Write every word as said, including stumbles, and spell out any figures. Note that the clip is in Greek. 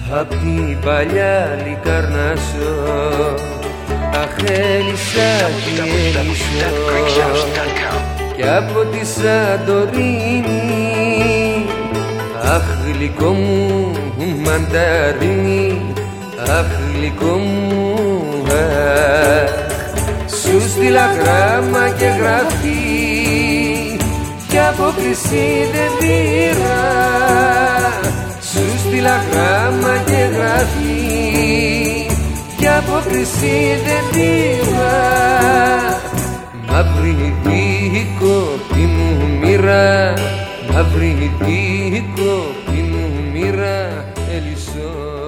απ' την παλιά Λικαρνάσο, αχ έλεισα κι έλεισω, κι από τη Σαντορίνη, αχ γλυκό μου μανταρίνι, αχ γλυκό μου, αχ. Σου στείλα γράμμα και γραφή, κι απόκριση δεν πήρα. Σου στείλα γράμμα και γραφή, κι απόκριση δεν πήρα. Μαύρη δίκοπη μου μοίρα, μαύρη δίκοπη μου μοίρα, έλεισω.